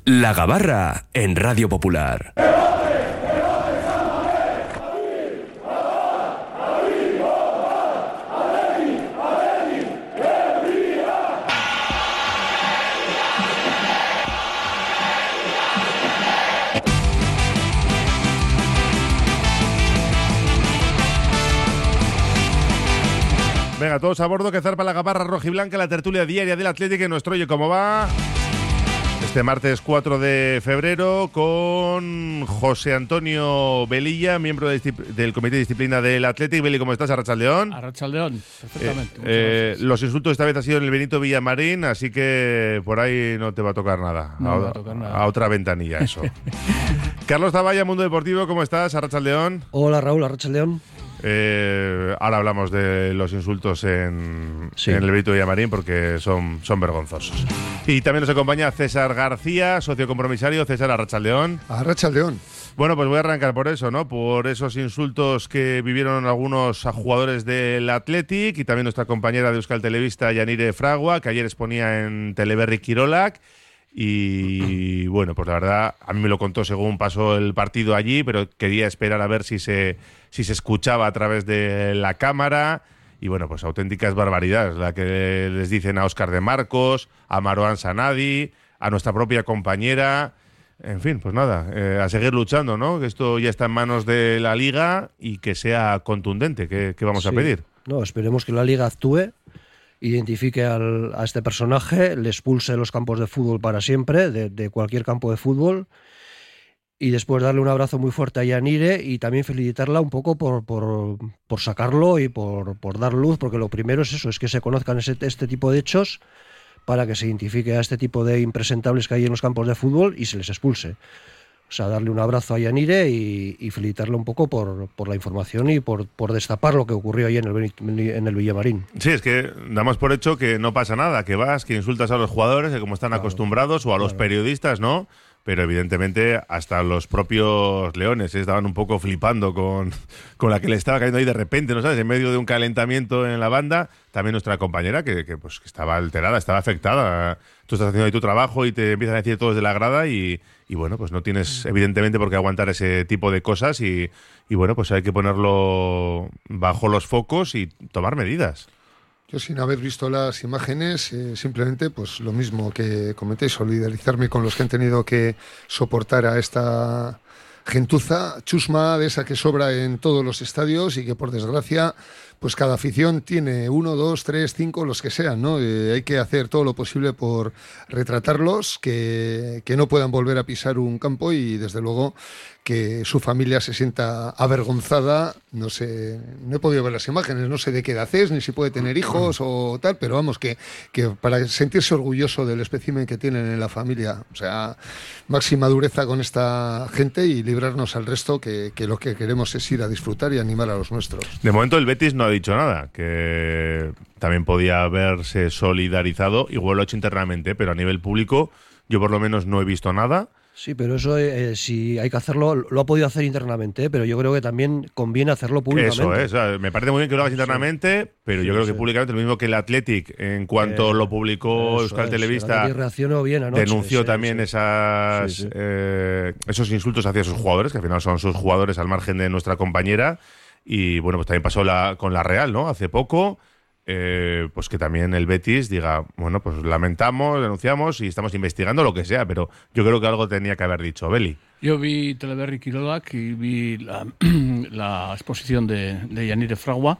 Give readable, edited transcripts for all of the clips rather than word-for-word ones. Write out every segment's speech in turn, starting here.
La Gabarra en Radio Popular. Venga, todos a bordo, que zarpa la Gabarra rojiblanca, la tertulia diaria del Atlético en nuestro Oye Cómo Va. Este martes 4 de febrero con José Antonio Velilla, miembro del Comité de Disciplina del Atlético. Beli, ¿cómo estás? Arratsaldeón. Arratsaldeón, perfectamente. Los insultos esta vez ha sido en el Benito Villamarín, así que por ahí no te va a tocar nada. No me va a tocar nada. A otra ventanilla, eso. Carlos Zavalla, Mundo Deportivo, ¿cómo estás? Arratsaldeón. Hola Raúl, Arratsaldeón. Ahora hablamos de los insultos en el Benito Villamarín porque son vergonzosos. Y también nos acompaña César García, socio compromisario. César, Arratsaldeón. Arratsaldeón. Bueno, pues voy a arrancar por eso, ¿no? Por esos insultos que vivieron algunos jugadores del Athletic y también nuestra compañera de Euskal Telebista, Yanire Fragua, que ayer exponía en Teleberri Kirolak. Y bueno, pues la verdad, a mí me lo contó según pasó el partido allí, pero quería esperar a ver si se escuchaba a través de la cámara. Y bueno, pues auténticas barbaridades, la que les dicen a Óscar de Marcos, a Marouane Sanadi, a nuestra propia compañera. En fin, pues nada, a seguir luchando, ¿no? Que esto ya está en manos de la Liga y que sea contundente. ¿Qué vamos a pedir? No, esperemos que la Liga actúe, identifique a este personaje, le expulse de los campos de fútbol para siempre, de cualquier campo de fútbol, y después darle un abrazo muy fuerte a Yanire y también felicitarla un poco por sacarlo y por dar luz, porque lo primero es eso, es que se conozcan este tipo de hechos para que se identifique a este tipo de impresentables que hay en los campos de fútbol y se les expulse. O sea, darle un abrazo a Yanire y felicitarle un poco por la información y por destapar lo que ocurrió ahí en el Villamarín. Sí, es que damos por hecho que no pasa nada, que vas, que insultas a los jugadores, que como están acostumbrados, o a los periodistas, ¿no? Pero evidentemente hasta los propios leones estaban un poco flipando con la que le estaba cayendo ahí de repente, ¿no sabes? En medio de un calentamiento en la banda. También nuestra compañera que estaba alterada, estaba afectada. Tú estás haciendo ahí tu trabajo y te empiezan a decir todos de la grada y bueno, pues no tienes evidentemente por qué aguantar ese tipo de cosas y bueno, pues hay que ponerlo bajo los focos y tomar medidas. Yo, sin haber visto las imágenes, simplemente pues lo mismo que comenté, solidarizarme con los que han tenido que soportar a esta gentuza chusma de esa que sobra en todos los estadios y que, por desgracia, pues cada afición tiene 1, 2, 3, 5, los que sean, ¿no? Hay que hacer todo lo posible por retratarlos, que no puedan volver a pisar un campo y, desde luego, que su familia se sienta avergonzada. No sé, no he podido ver las imágenes, no sé de qué edad es, ni si puede tener hijos o tal, pero vamos, que para sentirse orgulloso del espécimen que tienen en la familia, o sea, máxima dureza con esta gente y librarnos al resto, que lo que queremos es ir a disfrutar y animar a los nuestros. De momento el Betis no ha dicho nada, que también podía haberse solidarizado, igual lo ha hecho internamente, pero a nivel público yo por lo menos no he visto nada. Sí, pero eso, si hay que hacerlo, lo ha podido hacer internamente, pero yo creo que también conviene hacerlo públicamente. Eso es, o sea, me parece muy bien que lo hagas internamente, pero yo creo que públicamente, lo mismo que el Athletic, en cuanto lo publicó Euskal Telebista, reaccionó bien anoche, denunció también esos insultos hacia sus jugadores, que al final son sus jugadores al margen de nuestra compañera, y bueno, pues también pasó con la Real, ¿no? Hace poco. Pues que también el Betis diga, bueno, pues lamentamos, denunciamos y estamos investigando lo que sea, pero yo creo que algo tenía que haber dicho. Beli. Yo vi Teleberri Kirolak y vi la exposición de Yanire Fragua.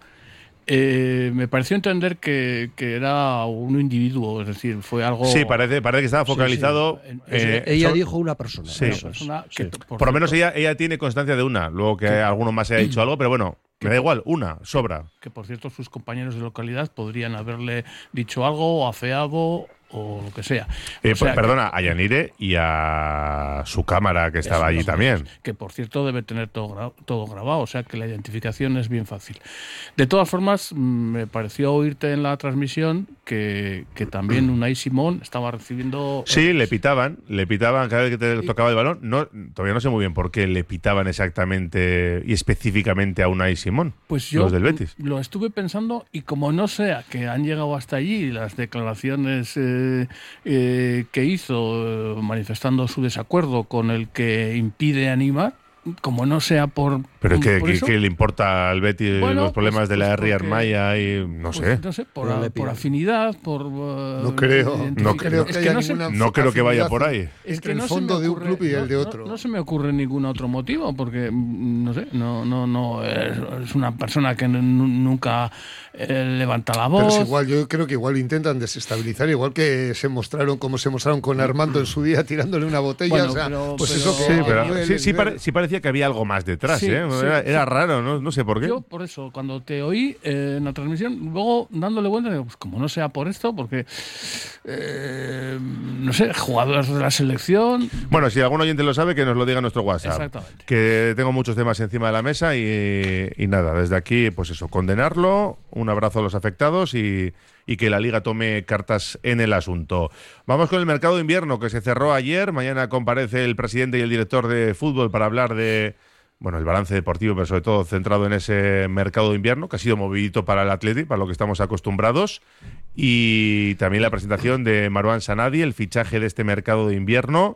Me pareció entender que era un individuo, es decir, fue algo... Sí, parece que estaba focalizado... Ella dijo una persona. Sí. Una persona que, por lo menos ella tiene constancia de una, luego que alguno más haya dicho algo, pero bueno... Me da igual, una, sobra. Que, por cierto, sus compañeros de localidad podrían haberle dicho algo o afeado o lo que sea. Perdona, a Yanire y a su cámara que estaba allí también. Que, por cierto, debe tener todo grabado, o sea que la identificación es bien fácil. De todas formas, me pareció oírte en la transmisión que también Unai Simón estaba recibiendo... Sí, le pitaban cada vez que te tocaba el balón. No, todavía no sé muy bien por qué le pitaban exactamente y específicamente a Unai Simón, pues yo los del Betis. Lo estuve pensando y como no sea que han llegado hasta allí las declaraciones que hizo manifestando su desacuerdo con el que impide animar, como no sea por... Pero es por eso, que le importa al Betis los problemas de la R. Armaya y no sé. No sé, por afinidad, por... No creo es que no creo que vaya por ahí. Es que el no fondo se me ocurre, de un club y el de otro. No se me ocurre ningún otro motivo, porque, no sé, no es una persona que nunca levanta la voz. Pero es igual, yo creo que igual intentan desestabilizar, igual que se mostraron con Armando en su día tirándole una botella. Bueno, o sea, pero- pues pero- eso que... Sí, el pero nivel- sí parecía que había algo más detrás, Sí, ¿eh? sí, Era raro, no sé por qué. Yo, por eso, cuando te oí en la transmisión, luego dándole vuelta, digo, pues como no sea por esto, porque, no sé, jugadores de la selección... Bueno, si algún oyente lo sabe, que nos lo diga en nuestro WhatsApp. Exactamente. Que tengo muchos temas encima de la mesa y nada, desde aquí, pues eso, condenarlo, un abrazo a los afectados y que la Liga tome cartas en el asunto. Vamos con el mercado de invierno que se cerró ayer. Mañana comparece el presidente y el director de fútbol para hablar de, bueno, el balance deportivo, pero sobre todo centrado en ese mercado de invierno, que ha sido movidito para el Atleti, para lo que estamos acostumbrados. Y también la presentación de Marouane Sanadi, el fichaje de este mercado de invierno.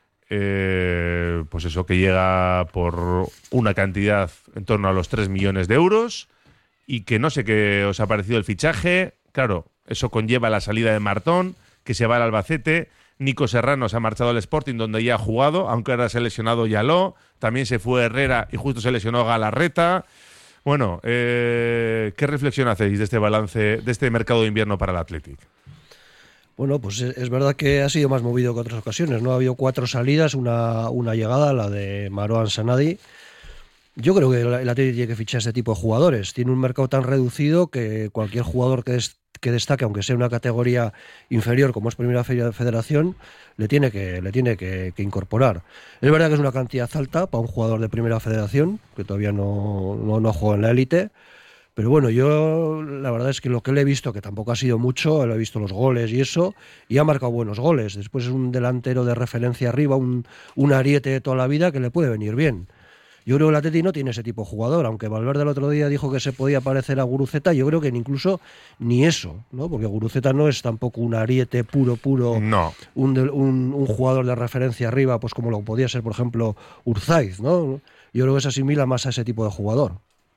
Pues eso, que llega por una cantidad en torno a los 3 millones de euros. Y que no sé qué os ha parecido el fichaje. Claro, eso conlleva la salida de Martón, que se va al Albacete. Nico Serrano se ha marchado al Sporting, donde ya ha jugado, aunque ahora se ha lesionado Yaló. También se fue Herrera y justo se lesionó Galarreta. Bueno, ¿qué reflexión hacéis de este balance, de este mercado de invierno para el Athletic? Bueno, pues es verdad que ha sido más movido que otras ocasiones, ¿no? Ha habido 4 salidas, una llegada, la de Marouane Sanadi. Yo creo que el Athletic tiene que fichar este tipo de jugadores. Tiene un mercado tan reducido que cualquier jugador que destaque, aunque sea una categoría inferior como es Primera Federación, le tiene que incorporar. Es verdad que es una cantidad alta para un jugador de Primera Federación, que todavía no ha jugado en la élite, pero bueno, yo la verdad es que lo que le he visto, que tampoco ha sido mucho, le he visto los goles y eso, y ha marcado buenos goles. Después es un delantero de referencia arriba, un ariete de toda la vida que le puede venir bien. Yo creo que el Atleti no tiene ese tipo de jugador, aunque Valverde el otro día dijo que se podía parecer a Guruceta, yo creo que incluso ni eso, ¿no? Porque Guruceta no es tampoco un ariete puro, No. un jugador de referencia arriba, pues como lo podía ser, por ejemplo, Urzaiz, ¿no? Yo creo que se asimila más a ese tipo de jugador.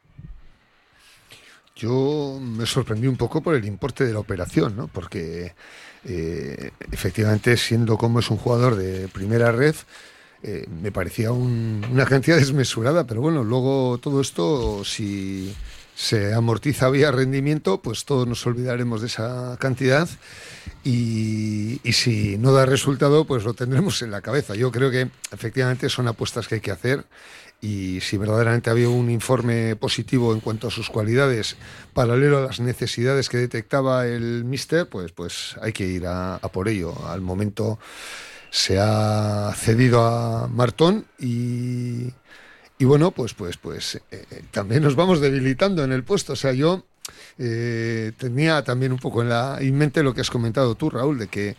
Yo me sorprendí un poco por el importe de la operación, ¿no? Porque efectivamente, siendo como es un jugador de primera red, me parecía una cantidad desmesurada, pero bueno, luego todo esto, si se amortiza vía rendimiento, pues todos nos olvidaremos de esa cantidad y si no da resultado, pues lo tendremos en la cabeza. Yo creo que efectivamente son apuestas que hay que hacer y si verdaderamente había un informe positivo en cuanto a sus cualidades, paralelo a las necesidades que detectaba el míster, pues hay que ir a por ello. Al momento se ha cedido a Martón y bueno, pues también nos vamos debilitando en el puesto. O sea, yo tenía también un poco en mente lo que has comentado tú, Raúl, de que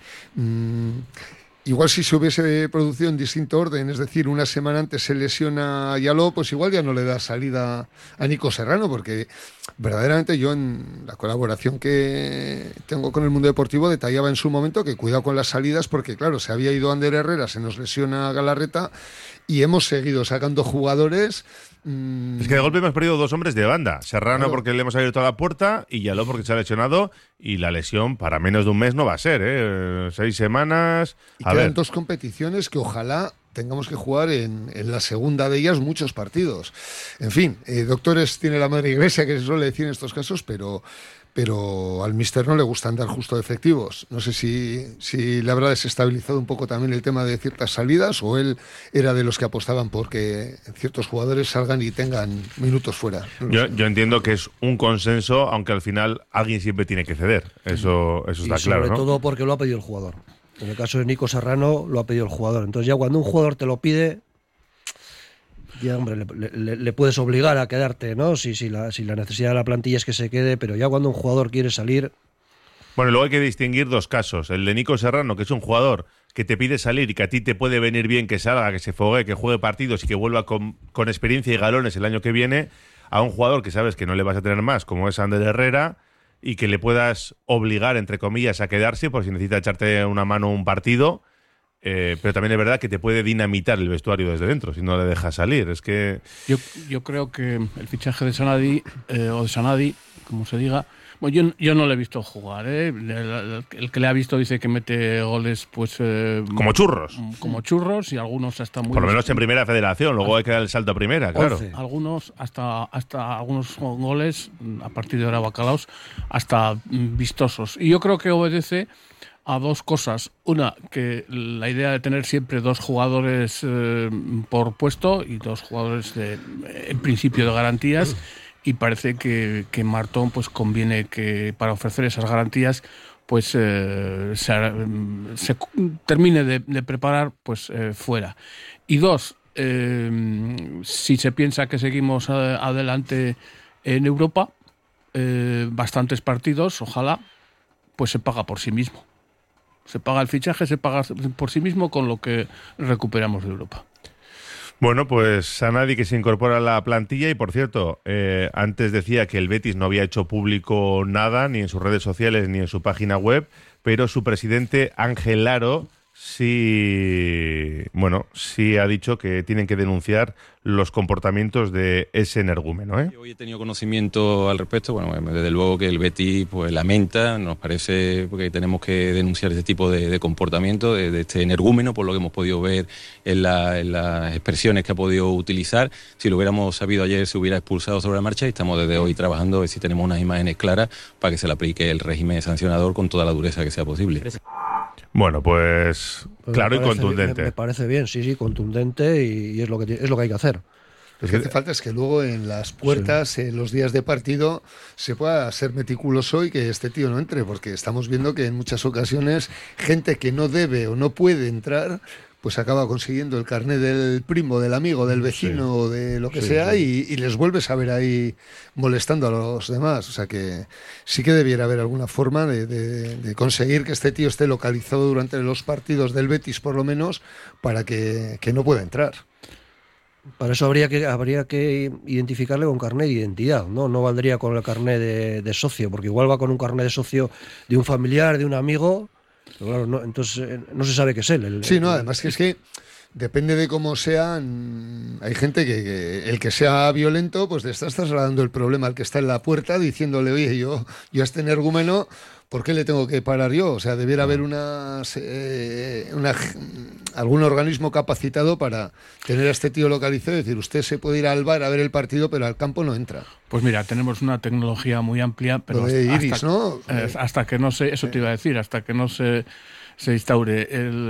igual si se hubiese producido en distinto orden, es decir, una semana antes se lesiona Yaló, pues igual ya no le da salida a Nico Serrano, porque verdaderamente yo en la colaboración que tengo con el mundo deportivo detallaba en su momento que cuidado con las salidas, porque claro, se había ido Ander Herrera, se nos lesiona Galarreta y hemos seguido sacando jugadores. Es que de golpe hemos perdido 2 hombres de banda. Serrano Claro. porque le hemos abierto la puerta y Yaló porque se ha lesionado y la lesión para menos de un mes no va a ser, ¿eh? 6 semanas. Y A quedan ver. 2 competiciones que ojalá tengamos que jugar en la segunda de ellas muchos partidos. En fin, doctores tiene la madre iglesia, que se suele decir en estos casos, pero al míster no le gusta andar justo de efectivos. No sé si le habrá desestabilizado un poco también el tema de ciertas salidas o él era de los que apostaban porque ciertos jugadores salgan y tengan minutos fuera. No lo sé. Yo entiendo que es un consenso, aunque al final alguien siempre tiene que ceder. Eso está y claro, sobre ¿no? todo porque lo ha pedido el jugador. En el caso de Nico Serrano lo ha pedido el jugador. Entonces ya cuando un jugador te lo pide, ya hombre, le puedes obligar a quedarte, ¿no? Si la necesidad de la plantilla es que se quede, pero ya cuando un jugador quiere salir... Bueno, luego hay que distinguir 2 casos. El de Nico Serrano, que es un jugador que te pide salir y que a ti te puede venir bien que salga, que se fogue, que juegue partidos y que vuelva con experiencia y galones el año que viene, a un jugador que sabes que no le vas a tener más, como es Ander Herrera, y que le puedas obligar, entre comillas, a quedarse por si necesita echarte una mano un partido. Pero también es verdad que te puede dinamitar el vestuario desde dentro si no le dejas salir. Es que yo creo que el fichaje de Sanadi, o de Sanadi, como se diga, bueno, yo no le he visto jugar. El que le ha visto dice que mete goles pues como churros. Como churros, y algunos hasta muy... Por lo menos en primera federación, luego hay que dar el salto a primera, claro. 11. Algunos, hasta algunos goles, a partir de ahora bacalaos, hasta vistosos. Y yo creo que obedece a dos cosas. Una, que la idea de tener siempre dos jugadores por puesto y dos jugadores en principio de garantías, y parece que Martón pues conviene que para ofrecer esas garantías pues se termine de preparar pues fuera. Y dos, si se piensa que seguimos adelante en Europa, bastantes partidos, ojalá, pues se paga por sí mismo. Se paga el fichaje, se paga por sí mismo con lo que recuperamos de Europa. Bueno, pues Sanadi, que se incorpora a la plantilla. Y por cierto, antes decía que el Betis no había hecho público nada, ni en sus redes sociales ni en su página web, pero su presidente Ángel Aro sí ha dicho que tienen que denunciar los comportamientos de ese energúmeno, ¿eh? Hoy he tenido conocimiento al respecto. Bueno, desde luego que el Betis pues lamenta, nos parece que tenemos que denunciar este tipo de comportamiento de este energúmeno, por lo que hemos podido ver en las expresiones que ha podido utilizar. Si lo hubiéramos sabido ayer, se hubiera expulsado sobre la marcha, y estamos desde hoy trabajando a ver si tenemos unas imágenes claras para que se le aplique el régimen sancionador con toda la dureza que sea posible. Bueno, pues claro y contundente. Me parece bien, sí, contundente, y es lo que hay que hacer. Lo que hace falta es que luego en las puertas, en los días de partido, se pueda ser meticuloso y que este tío no entre, porque estamos viendo que en muchas ocasiones gente que no debe o no puede entrar pues acaba consiguiendo el carné del primo, del amigo, del vecino, o de lo que sea, y les vuelves a ver ahí molestando a los demás. O sea que sí que debiera haber alguna forma de conseguir que este tío esté localizado durante los partidos del Betis, por lo menos, para que no pueda entrar. Para eso habría que identificarle con carné de identidad, ¿no? No valdría con el carné de socio, porque igual va con un carné de socio de un familiar, de un amigo. Pero claro, no, entonces no se sabe qué es él. Además que es que depende de cómo sean. Hay gente que el que sea violento, pues le estás trasladando el problema al que está en la puerta, diciéndole, oye, yo a este energúmeno, ¿por qué le tengo que parar yo? O sea, debiera haber algún organismo capacitado para tener a este tío localizado y decir, usted se puede ir al bar a ver el partido, pero al campo no entra. Pues mira, tenemos una tecnología muy amplia, pero lo de Iris, ¿no? Hasta que no se, eso te iba a decir, hasta que no se instaure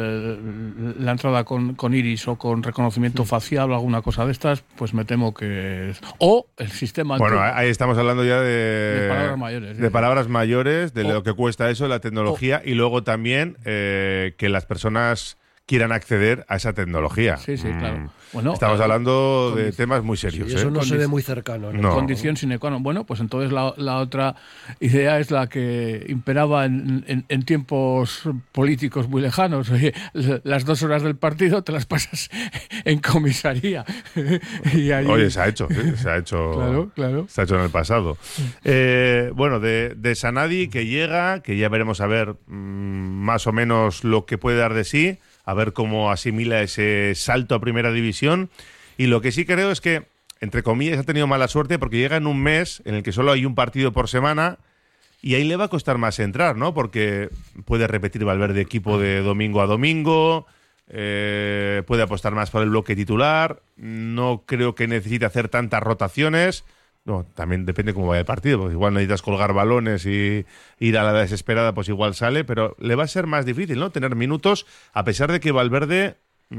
la entrada con iris o con reconocimiento facial o alguna cosa de estas, pues me temo que... O el sistema... Bueno, ahí estamos hablando ya de palabras mayores. De palabras mayores, de lo que cuesta eso, la tecnología, y luego también que las personas quieran acceder a esa tecnología. Sí, claro. Bueno, estamos hablando de temas muy serios. Sí, eso no se ve muy cercano. No. Condición sine qua non. Bueno, pues entonces la otra idea es la que imperaba en tiempos políticos muy lejanos. Oye, las 2 horas del partido te las pasas en comisaría. Y ahí... Oye, se ha hecho. Claro. Se ha hecho en el pasado. Bueno, de Sanadi, que llega, que ya veremos a ver más o menos lo que puede dar de sí, a ver cómo asimila ese salto a primera división. Y lo que sí creo es que, entre comillas, ha tenido mala suerte porque llega en un mes en el que solo hay un partido por semana, y ahí le va a costar más entrar, ¿no? Porque puede repetir Valverde equipo de domingo a domingo, puede apostar más por el bloque titular, no creo que necesite hacer tantas rotaciones. No, también depende cómo vaya el partido, porque igual necesitas colgar balones y ir a la desesperada, pues igual sale, pero le va a ser más difícil, ¿no? Tener minutos, a pesar de que Valverde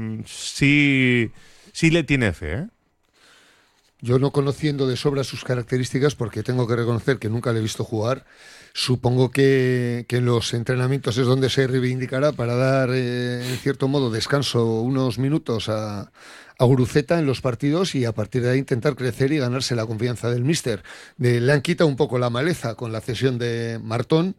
sí le tiene fe, ¿eh? Yo, no conociendo de sobra sus características, porque tengo que reconocer que nunca le he visto jugar, supongo que en los entrenamientos es donde se reivindicará para dar, en cierto modo, descanso unos minutos a Guruceta en los partidos, y a partir de ahí intentar crecer y ganarse la confianza del míster. Le han quitado un poco la maleza con la cesión de Martón,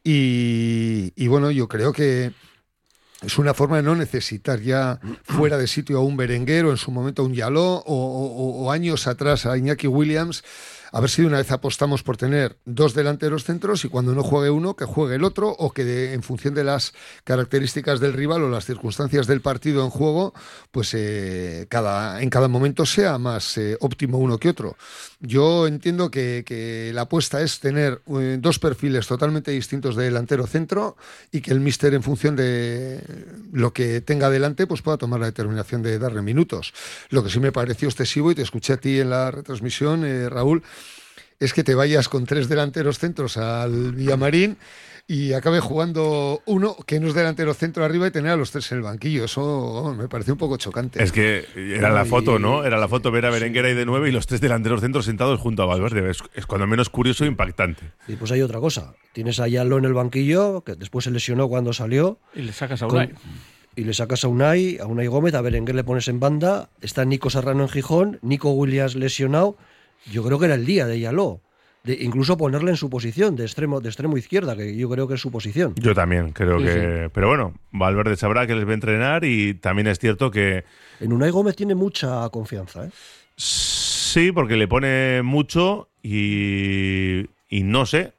y bueno, yo creo que es una forma de no necesitar ya fuera de sitio a un Berenguer, o en su momento a un Yaló, o años atrás a Iñaki Williams. A ver si de una vez apostamos por tener 2 delanteros centros y cuando no juegue uno, que juegue el otro, o que en función de las características del rival o las circunstancias del partido en juego, pues en cada momento sea más óptimo uno que otro. Yo entiendo que la apuesta es tener 2 perfiles totalmente distintos de delantero centro y que el míster, en función de lo que tenga delante, pues pueda tomar la determinación de darle minutos. Lo que sí me pareció excesivo, y te escuché a ti en la retransmisión, Raúl, es que te vayas con 3 delanteros centros al Villamarín y acabe jugando uno que no es delantero centro arriba y tener a los 3 en el banquillo. Eso me pareció un poco chocante. Es que era la foto, ¿no? Era la foto ver a Berenguer ahí de 9 y los 3 delanteros centros sentados junto a Valverde. Es cuando menos curioso e impactante. Y pues hay otra cosa. Tienes a Yalo en el banquillo, que después se lesionó cuando salió. Y le sacas a Unai. Y le sacas a Unai Gómez, a Berenguer le pones en banda. Está Nico Serrano en Gijón, Nico Williams lesionado. Yo creo que era el día de Yaló. De incluso ponerle en su posición de extremo izquierda, que yo creo que es su posición. Yo también creo que... Pero bueno, Valverde sabrá que les va a entrenar y también es cierto que... En Unai Gómez tiene mucha confianza, ¿eh? Sí, porque le pone mucho y no sé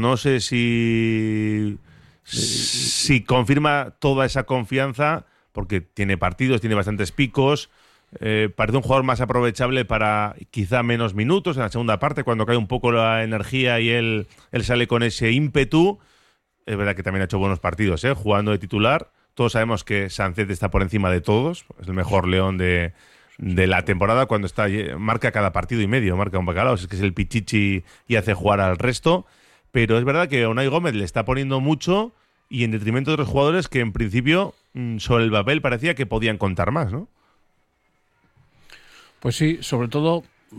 si confirma toda esa confianza, porque tiene partidos, tiene bastantes picos. Parece un jugador más aprovechable para quizá menos minutos en la segunda parte, cuando cae un poco la energía y él sale con ese ímpetu. Es verdad que también ha hecho buenos partidos, jugando de titular. Todos sabemos que Sánchez está por encima de todos, es el mejor león de la temporada, cuando marca cada partido y medio, marca un bacalao, es que es el pichichi y hace jugar al resto. Pero es verdad que Unai Gómez le está poniendo mucho y en detrimento de otros jugadores que en principio sobre el papel parecía que podían contar más, ¿no? Pues sí, sobre todo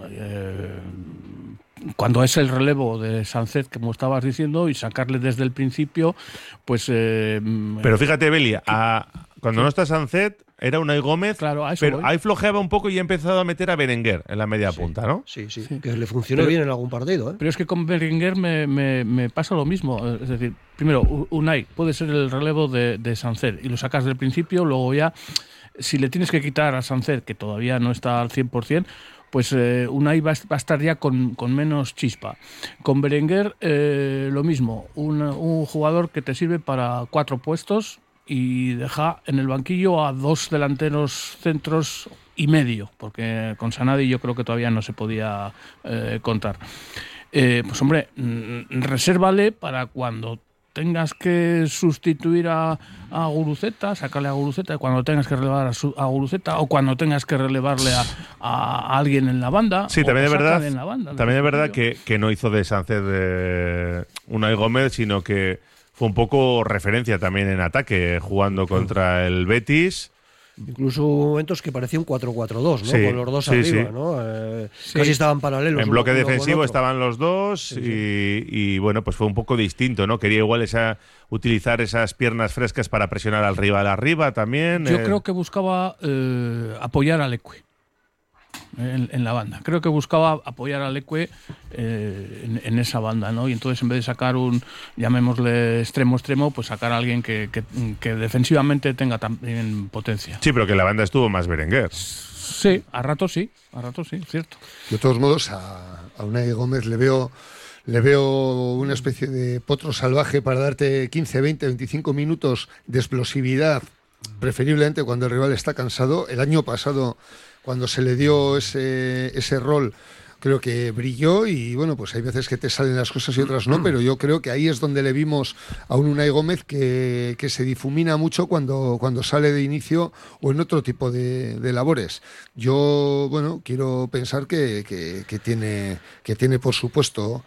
cuando es el relevo de Sánchez, como estabas diciendo, y sacarle desde el principio, pues... pero fíjate, Belia, cuando no está Sánchez, era Unai Gómez, claro, pero ahí flojeaba un poco y ha empezado a meter a Berenguer en la media punta, ¿no? Sí, que le funcionó bien en algún partido, ¿eh? Pero es que con Berenguer me pasa lo mismo. Es decir, primero, Unai puede ser el relevo de Sánchez y lo sacas del principio, luego ya... Si le tienes que quitar a Sánchez, que todavía no está al 100%, pues Unai va a estar ya con menos chispa. Con Berenguer lo mismo, un jugador que te sirve para 4 puestos y deja en el banquillo a 2 delanteros centros y medio, porque con Sanadi yo creo que todavía no se podía contar. Pues hombre, resérvale para cuando tengas que sustituir a Guruceta, sacarle a Guruceta, cuando tengas que relevar a Guruceta o cuando tengas que relevarle a alguien en la banda. Sí, también es verdad, banda, también es verdad que no hizo de Sánchez Unai Gómez, sino que fue un poco referencia también en ataque, jugando contra el Betis. Incluso hubo momentos que parecía un 4-4-2, ¿no? Sí, con los dos arriba, ¿no? Casi estaban paralelos. En bloque defensivo estaban los dos y bueno, pues fue un poco distinto, ¿no? Quería igual utilizar esas piernas frescas para presionar al rival arriba también. Yo creo que buscaba apoyar al Leque en la banda. Creo que buscaba apoyar al Leque en esa banda, ¿no? Y entonces en vez de sacar llamémosle extremo, pues sacar a alguien que defensivamente tenga también potencia. Sí, pero que la banda estuvo más Berenguer. Sí, a rato sí, cierto. De todos modos, a Unai Gómez le veo una especie de potro salvaje para darte 15, 20, 25 minutos de explosividad, preferiblemente cuando el rival está cansado. El año pasado, cuando se le dio ese rol, creo que brilló y bueno, pues hay veces que te salen las cosas y otras no, pero yo creo que ahí es donde le vimos a un Unai Gómez que se difumina mucho cuando sale de inicio o en otro tipo de labores. Yo, bueno, quiero pensar que tiene por supuesto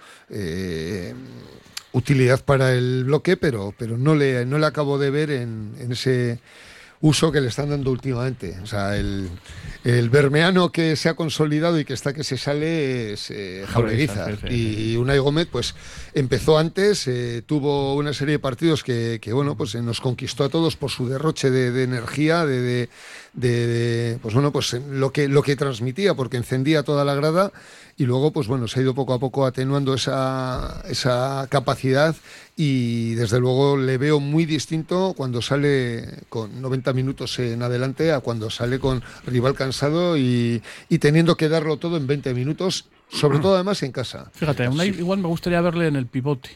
utilidad para el bloque, pero no le acabo de ver en ese uso que le están dando últimamente. O sea, el bermeano que se ha consolidado y que está que se sale es Jaureguizar. Y Unai Gómez, pues empezó antes, tuvo una serie de partidos que bueno, pues nos conquistó a todos por su derroche de energía, pues bueno, pues lo que transmitía, porque encendía toda la grada. Y luego, pues bueno, se ha ido poco a poco atenuando esa capacidad y desde luego le veo muy distinto cuando sale con 90 minutos en adelante a cuando sale con rival cansado y teniendo que darlo todo en 20 minutos Sobre todo, además, en casa. Fíjate, igual me gustaría verle en el pivote.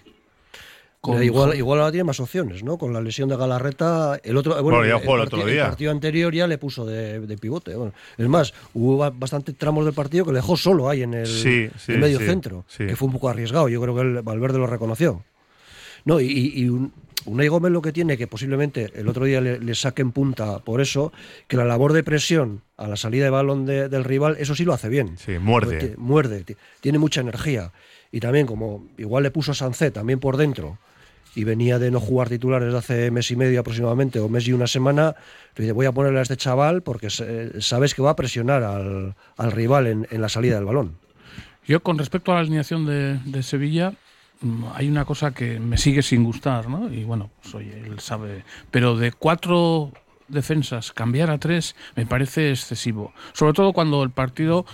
Igual ahora tiene más opciones, ¿no? Con la lesión de Galarreta, el partido anterior ya le puso de pivote. Bueno, es más, hubo bastantes tramos del partido que le dejó solo ahí en el medio centro, que fue un poco arriesgado. Yo creo que Valverde lo reconoció. No, y Unai Gómez lo que tiene, que posiblemente el otro día le saquen punta por eso, que la labor de presión a la salida de balón del rival, eso sí lo hace bien. Sí, muerde. Tiene mucha energía. Y también, como igual le puso a Sancé también por dentro, y venía de no jugar titular desde hace mes y medio aproximadamente, o mes y una semana, dice, voy a ponerle a este chaval porque sabes que va a presionar al rival en la salida del balón. Yo, con respecto a la alineación de Sevilla, hay una cosa que me sigue sin gustar, ¿no? Y bueno, pues oye, él sabe, pero de 4 defensas cambiar a 3 me parece excesivo, sobre todo cuando el partido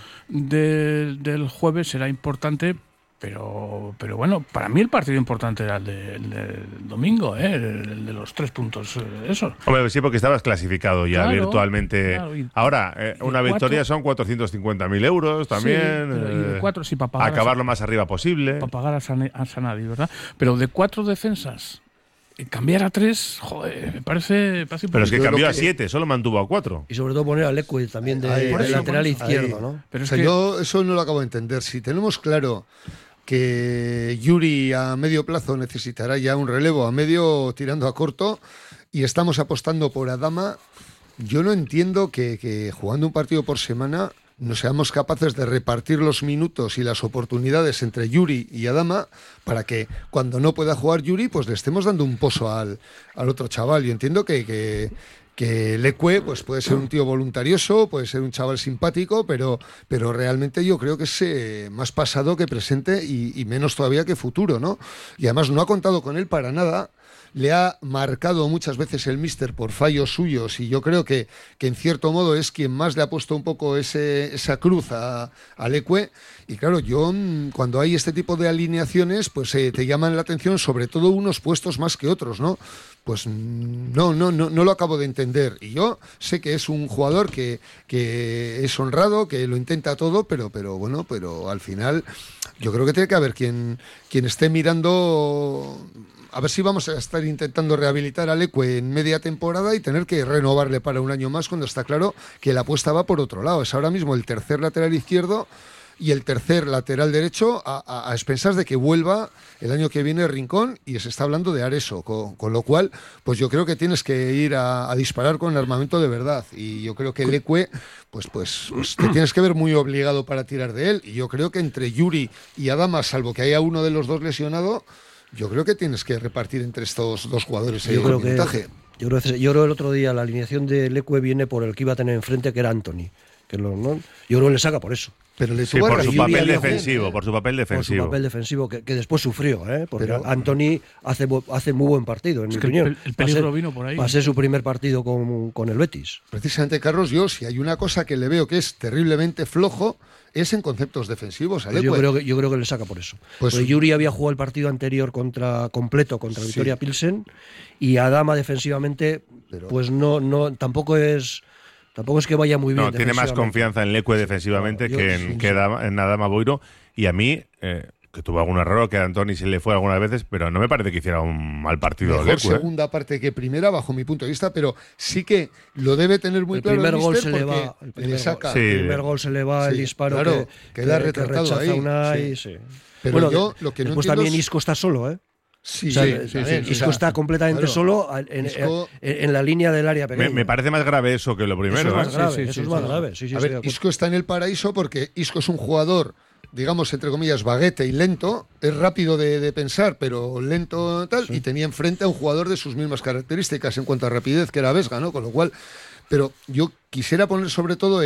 del jueves será importante. Pero bueno, para mí el partido importante era el del domingo, el de los 3 puntos esos. Hombre, sí, porque estabas clasificado ya virtualmente. Claro, ahora, una victoria son 450.000 euros también. Sí, y de 4, sí, para pagar acabar lo más arriba posible. Para pagar a Sanadi, ¿verdad? Pero de 4 defensas, cambiar a 3, joder, me parece pero es que cambió a 7, solo mantuvo a 4. Y sobre todo poner a Leque también de lateral izquierdo, ¿no? Pero yo eso no lo acabo de entender. Si tenemos claro que Yuri a medio plazo necesitará ya un relevo, a medio tirando a corto, y estamos apostando por Adama, yo no entiendo que jugando un partido por semana no seamos capaces de repartir los minutos y las oportunidades entre Yuri y Adama para que cuando no pueda jugar Yuri, pues le estemos dando un pozo al otro chaval. Yo entiendo que Leque pues puede ser un tío voluntarioso, puede ser un chaval simpático, pero realmente yo creo que es más pasado que presente y menos todavía que futuro, ¿no? Y además no ha contado con él para nada. Le ha marcado muchas veces el míster por fallos suyos y yo creo que en cierto modo es quien más le ha puesto un poco esa cruz a Leque. Y claro, yo cuando hay este tipo de alineaciones pues te llaman la atención sobre todo unos puestos más que otros, ¿no? Pues no lo acabo de entender. Y yo sé que es un jugador que es honrado, que lo intenta todo, pero al final yo creo que tiene que haber quien esté mirando. A ver si vamos a estar intentando rehabilitar a Leque en media temporada y tener que renovarle para un año más cuando está claro que la apuesta va por otro lado. Es ahora mismo el tercer lateral izquierdo y el tercer lateral derecho a expensas de que vuelva el año que viene Rincón y se está hablando de Areso, con lo cual pues yo creo que tienes que ir a disparar con el armamento de verdad y yo creo que Leque pues te tienes que ver muy obligado para tirar de él y yo creo que entre Yuri y Adama, salvo que haya uno de los dos lesionado, yo creo que tienes que repartir entre estos dos jugadores el minutaje. Yo creo el otro día la alineación de Leque viene por el que iba a tener enfrente, que era Anthony. Yo creo que le saca por eso. Pero por su papel defensivo, Por su papel defensivo, que después sufrió, porque Anthony hace muy buen partido, en mi opinión. El peligro vino por ahí. Pasé su primer partido con el Betis. Precisamente, Carlos, yo si hay una cosa que le veo que es terriblemente flojo, es en conceptos defensivos. Pues yo creo que le saca por eso. Pues Yuri había jugado el partido anterior completo contra Victoria Pilsen y Adama defensivamente, pues no tampoco es que vaya muy bien. No, tiene más confianza en Leque defensivamente que en Adama Boiro. Y a mí, que tuvo algún error, que a Antoni se le fue algunas veces, pero no me parece que hiciera un mal partido. Mejor segunda parte que primera, bajo mi punto de vista, pero sí que lo debe tener muy claro. El primer gol se le va el disparo, claro, queda retratado ahí. Unai, sí. Pero bueno, yo lo que no entiendo también Isco está solo, Sí, Isco está completamente solo en la línea del área pequeña. Me parece más grave eso que lo primero. Eso es más grave. A ver, Isco está en el paraíso porque Isco es un jugador, digamos, entre comillas, baguete y lento. Es rápido de pensar, pero lento tal. Sí. Y tenía enfrente a un jugador de sus mismas características en cuanto a rapidez, que era Vesga, ¿no? Con lo cual, pero yo quisiera poner sobre todo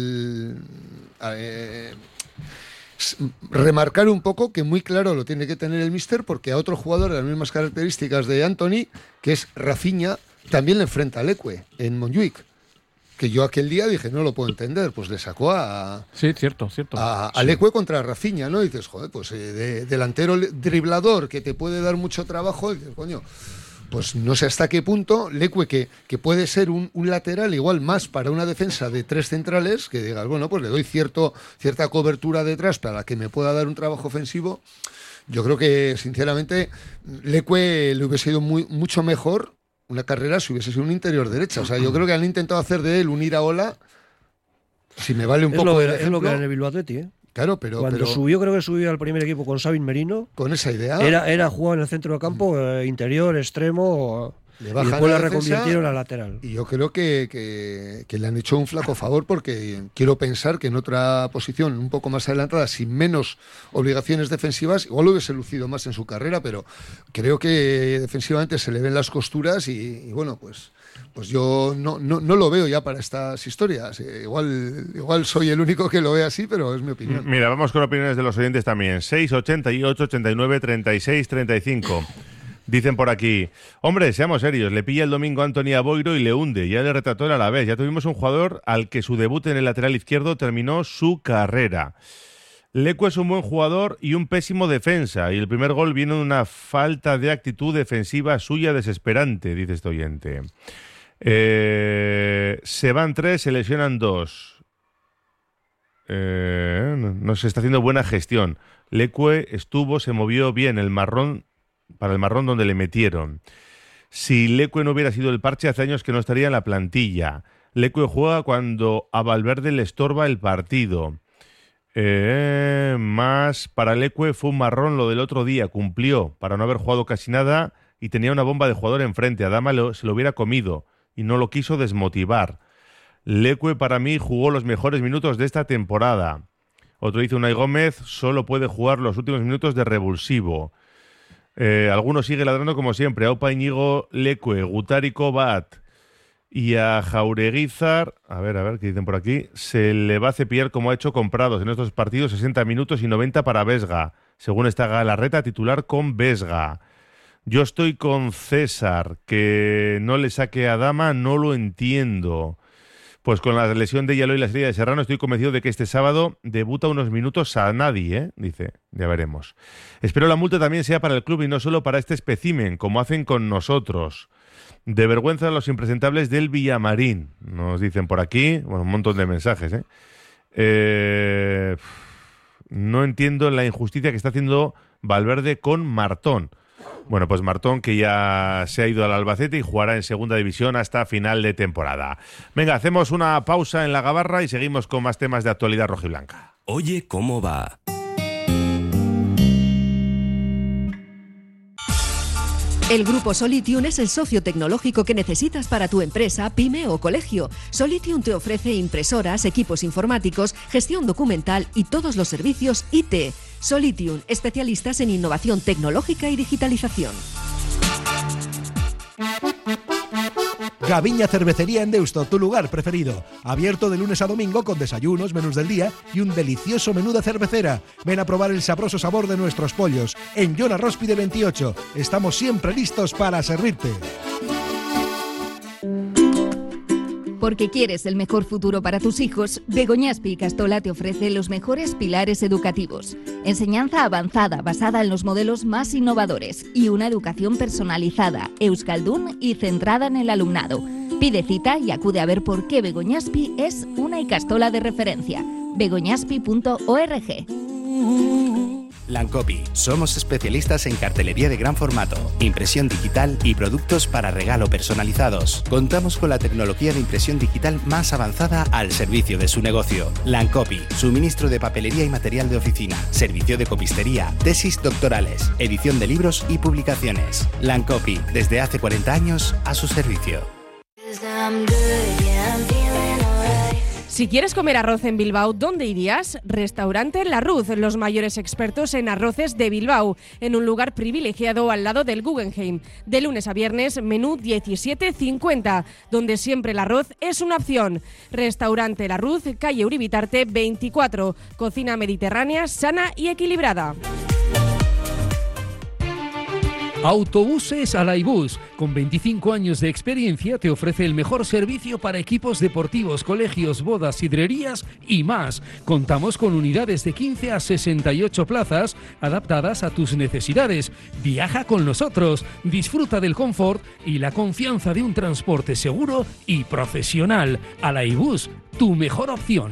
remarcar un poco que muy claro lo tiene que tener el míster porque a otro jugador de las mismas características de Anthony, que es Rafinha, también le enfrenta a Leque en Montjuic, que yo aquel día dije no lo puedo entender, pues le sacó a Leque contra Rafinha, ¿no? Y dices, joder, pues delantero driblador que te puede dar mucho trabajo, y dices, coño, pues no sé hasta qué punto Leque, que puede ser un lateral igual más para una defensa de 3 centrales, que digas, bueno, pues le doy cierta cobertura detrás para que me pueda dar un trabajo ofensivo. Yo creo que, sinceramente, Leque le hubiese ido mucho mejor una carrera si hubiese sido un interior derecha. O sea, yo creo que han intentado hacer de él un Iraola, si me vale un poco el ejemplo. Es lo que era en el Bilbao Athletic, ¿eh? Claro, pero cuando creo que subió al primer equipo con Sabin Merino. Con esa idea. Era jugar en el centro del campo, interior, extremo, y después la reconvirtieron a lateral. Y yo creo que le han hecho un flaco favor, porque quiero pensar que en otra posición un poco más adelantada, sin menos obligaciones defensivas, igual lo hubiese lucido más en su carrera, pero creo que defensivamente se le ven las costuras y bueno, pues yo no lo veo ya para estas historias. Igual soy el único que lo ve así, pero es mi opinión. Mira, vamos con opiniones de los oyentes también. 688 89 36 35. Dicen por aquí, hombre, seamos serios, le pilla el domingo a Antonio Boiro y le hunde, ya le retrató el Alavés. Ya tuvimos un jugador al que su debut en el lateral izquierdo terminó su carrera. Leque es un buen jugador y un pésimo defensa, y el primer gol viene de una falta de actitud defensiva suya desesperante, dice este oyente. Se van 3, se lesionan 2. No se está haciendo buena gestión. Leque se movió bien para el marrón donde le metieron. Si Leque no hubiera sido el parche, hace años que no estaría en la plantilla. Leque juega cuando a Valverde le estorba el partido. Más para Leque fue un marrón lo del otro día, cumplió para no haber jugado casi nada y tenía una bomba de jugador enfrente. Adama se lo hubiera comido y no lo quiso desmotivar. Leque para mí jugó los mejores minutos de esta temporada. Otro dice, Unai Gómez solo puede jugar los últimos minutos de revulsivo. Algunos sigue ladrando como siempre. Aupa, Íñigo, Leque, Gutárico, Bat. Y a Jaureguizar, a ver, ¿qué dicen por aquí? Se le va a cepillar como ha hecho con Prados en estos partidos, 60 minutos y 90 para Vesga. Según está Galarreta, titular con Vesga. Yo estoy con César, que no le saque a Adama, no lo entiendo. Pues con la lesión de Yalo y la serie de Serrano estoy convencido de que este sábado debuta unos minutos a nadie, dice, ya veremos. Espero la multa también sea para el club y no solo para este espécimen, como hacen con nosotros. De vergüenza a los impresentables del Villamarín, nos dicen por aquí, bueno, un montón de mensajes. No entiendo la injusticia que está haciendo Valverde con Martón. Bueno, pues Martón, que ya se ha ido al Albacete y jugará en segunda división hasta final de temporada. Venga, hacemos una pausa en la gabarra y seguimos con más temas de actualidad rojiblanca. Oye, ¿cómo va? El Grupo Solitium es el socio tecnológico que necesitas para tu empresa, pyme o colegio. Solitium te ofrece impresoras, equipos informáticos, gestión documental y todos los servicios IT. Solitium, especialistas en innovación tecnológica y digitalización. Gaviña Cervecería en Deusto, tu lugar preferido. Abierto de lunes a domingo con desayunos, menús del día y un delicioso menú de cervecera. Ven a probar el sabroso sabor de nuestros pollos. En Joan Arróspide 28. Estamos siempre listos para servirte. Porque quieres el mejor futuro para tus hijos, Begoñaspi y Castola te ofrece los mejores pilares educativos. Enseñanza avanzada basada en los modelos más innovadores y una educación personalizada, euskaldun y centrada en el alumnado. Pide cita y acude a ver por qué Begoñaspi es una Icastola de referencia. begoñaspi.org. Lancopi. Somos especialistas en cartelería de gran formato, impresión digital y productos para regalo personalizados. Contamos con la tecnología de impresión digital más avanzada al servicio de su negocio. Lancopi. Suministro de papelería y material de oficina, servicio de copistería, tesis doctorales, edición de libros y publicaciones. Lancopi. Desde hace 40 años a su servicio. Si quieres comer arroz en Bilbao, ¿dónde irías? Restaurante La Ruz, los mayores expertos en arroces de Bilbao, en un lugar privilegiado al lado del Guggenheim. De lunes a viernes, menú 17,50, donde siempre el arroz es una opción. Restaurante La Ruz, calle Uribitarte 24, cocina mediterránea, sana y equilibrada. Autobuses Alaibus, con 25 años de experiencia, te ofrece el mejor servicio para equipos deportivos, colegios, bodas, sidrerías y más. Contamos con unidades de 15 a 68 plazas adaptadas a tus necesidades. Viaja con nosotros, disfruta del confort y la confianza de un transporte seguro y profesional. Alaibus, tu mejor opción.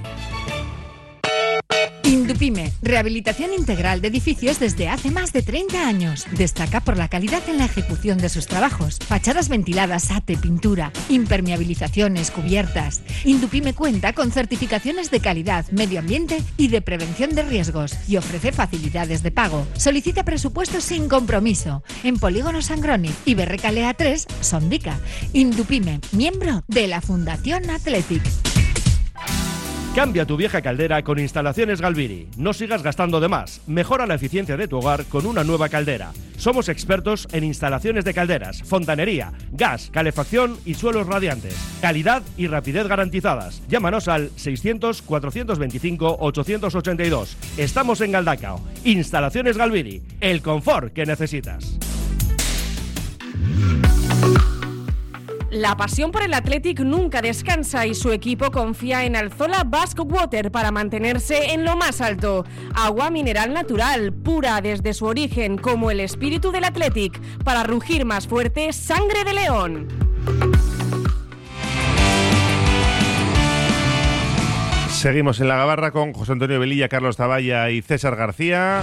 Indupime, rehabilitación integral de edificios desde hace más de 30 años. Destaca por la calidad en la ejecución de sus trabajos. Fachadas ventiladas, ate, pintura, impermeabilizaciones, cubiertas. Indupime cuenta con certificaciones de calidad, medio ambiente y de prevención de riesgos y ofrece facilidades de pago. Solicita presupuestos sin compromiso en Polígono Sangroni y Berrecalea 3, Sondica. Indupime, miembro de la Fundación Athletic. Cambia tu vieja caldera con Instalaciones Galviri. No sigas gastando de más. Mejora la eficiencia de tu hogar con una nueva caldera. Somos expertos en instalaciones de calderas, fontanería, gas, calefacción y suelos radiantes. Calidad y rapidez garantizadas. Llámanos al 600-425-882. Estamos en Galdacao. Instalaciones Galviri. El confort que necesitas. La pasión por el Athletic nunca descansa y su equipo confía en Alzola Basque Water para mantenerse en lo más alto. Agua mineral natural, pura desde su origen, como el espíritu del Athletic. Para rugir más fuerte, sangre de león. Seguimos en la gabarra con José Antonio Velilla, Carlos Zavalla y César García.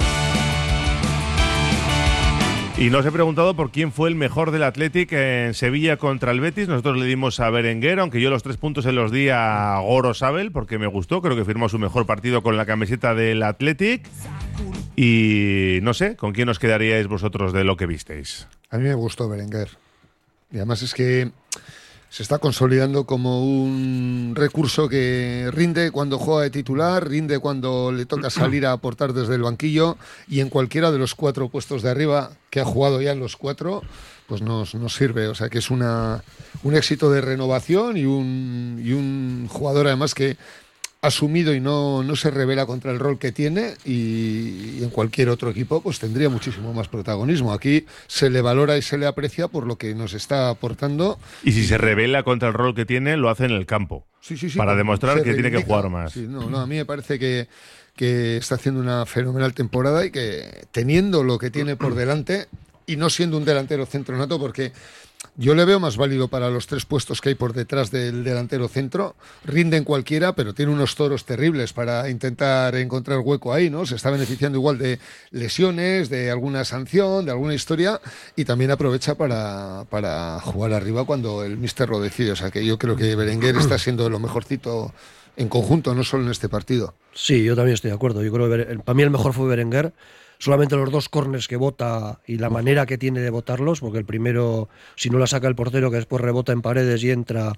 Y nos he preguntado por quién fue el mejor del Athletic en Sevilla contra el Betis. Nosotros le dimos a Berenguer, aunque yo los 3 puntos se los di a Gorosabel porque me gustó. Creo que firmó su mejor partido con la camiseta del Athletic. Y no sé, ¿con quién os quedaríais vosotros de lo que visteis? A mí me gustó Berenguer. Y además es que se está consolidando como un recurso que rinde cuando juega de titular, rinde cuando le toca salir a aportar desde el banquillo, y en cualquiera de los 4 puestos de arriba, que ha jugado ya en los 4, pues nos sirve. O sea que es un éxito de renovación y un jugador además que asumido y no se revela contra el rol que tiene, y en cualquier otro equipo pues tendría muchísimo más protagonismo. Aquí se le valora y se le aprecia por lo que nos está aportando. Y si se revela contra el rol que tiene, lo hace en el campo. Sí, para demostrar que tiene que jugar más. Sí, a mí me parece que está haciendo una fenomenal temporada y que teniendo lo que tiene por delante y no siendo un delantero centro nato, porque yo le veo más válido para los 3 puestos que hay por detrás del delantero centro. Rinde en cualquiera, pero tiene unos toros terribles para intentar encontrar hueco ahí, ¿no? Se está beneficiando igual de lesiones, de alguna sanción, de alguna historia, y también aprovecha para jugar arriba cuando el míster lo decide. O sea que yo creo que Berenguer está siendo de lo mejorcito en conjunto, no solo en este partido. Sí, yo también estoy de acuerdo. Yo creo que para mí el mejor fue Berenguer. Solamente los 2 córners que bota y la manera que tiene de botarlos, porque el primero, si no la saca el portero, que después rebota en paredes y entra.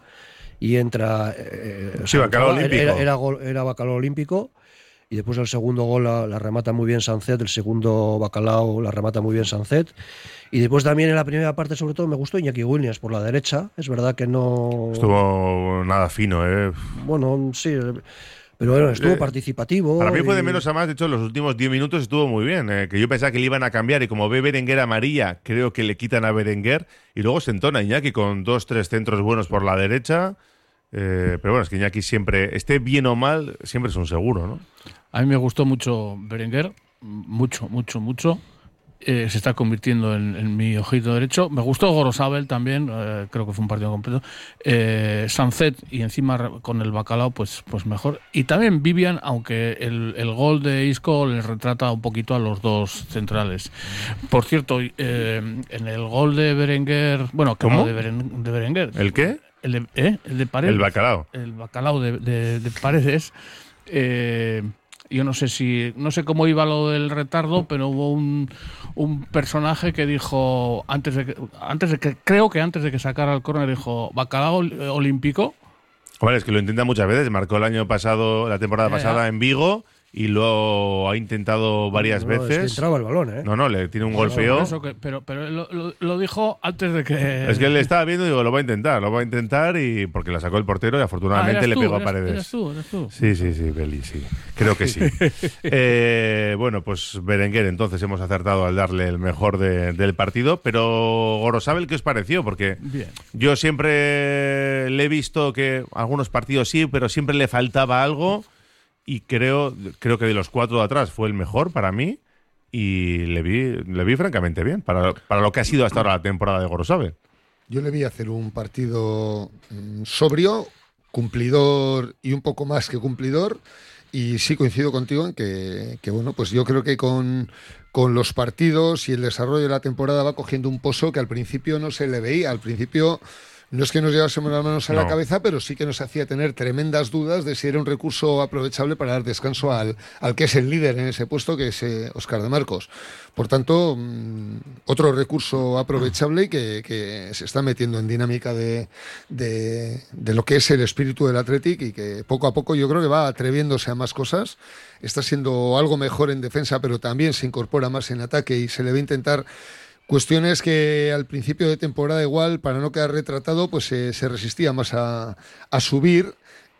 Sí, bacalao olímpico. Era bacalao olímpico. Y después el segundo gol la remata muy bien Sancet, el segundo bacalao la remata muy bien Sancet. Y después también en la primera parte, sobre todo, me gustó Iñaki Williams por la derecha. Es verdad que no estuvo nada fino, ¿eh? Bueno, sí. Pero bueno, estuvo participativo. Para mí fue de menos a más. De hecho, los últimos 10 minutos estuvo muy bien. Que yo pensaba que le iban a cambiar, y como ve Berenguer amarilla, creo que le quitan a Berenguer. Y luego se entona Iñaki con 2-3 centros buenos por la derecha. Pero bueno, es que Iñaki siempre, esté bien o mal, siempre es un seguro, ¿no? A mí me gustó mucho Berenguer. Mucho. Se está convirtiendo en mi ojito derecho. Me gustó Gorosabel también, creo que fue un partido completo. Sancet, y encima con el bacalao, pues mejor. Y también Vivian, aunque el gol de Isco le retrata un poquito a los 2 centrales. Por cierto, en el gol de Berenguer... Bueno, ¿cómo? De Berenguer. ¿El qué? El de Paredes. El bacalao. El bacalao de Paredes. Yo no sé cómo iba lo del retardo, pero hubo un personaje que dijo antes de que sacara el córner, dijo bacalao olímpico. Bueno, es que lo intenta muchas veces. Marcó el año pasado, la temporada pasada en Vigo, y lo ha intentado varias veces. Es que entraba el balón, ¿eh? No, le tiene un golpeo. Pero lo dijo antes de que... Es que él le estaba viendo y digo, lo va a intentar y porque la sacó el portero y afortunadamente le pegó a Paredes. ¿Eres tú? Sí, Beli, sí. Creo que sí. Bueno, pues Berenguer, entonces hemos acertado al darle el mejor del partido, pero Gorosabel, ¿qué os pareció? Porque bien. Yo siempre le he visto que algunos partidos sí, pero siempre le faltaba algo. Y creo que de los 4 de atrás fue el mejor para mí y le vi francamente bien para lo que ha sido hasta ahora la temporada de Gorosabel. Yo le vi hacer un partido sobrio, cumplidor y un poco más que cumplidor, y sí coincido contigo en que bueno, pues yo creo que con los partidos y el desarrollo de la temporada va cogiendo un pozo que al principio no se le veía. Al principio no es que nos llevásemos las manos a la cabeza, pero sí que nos hacía tener tremendas dudas de si era un recurso aprovechable para dar descanso al que es el líder en ese puesto, que es Óscar de Marcos. Por tanto, otro recurso aprovechable y que se está metiendo en dinámica de lo que es el espíritu del Athletic, y que poco a poco yo creo que va atreviéndose a más cosas. Está siendo algo mejor en defensa, pero también se incorpora más en ataque y se le va a intentar cuestiones que al principio de temporada, igual, para no quedar retratado, pues se resistía más a subir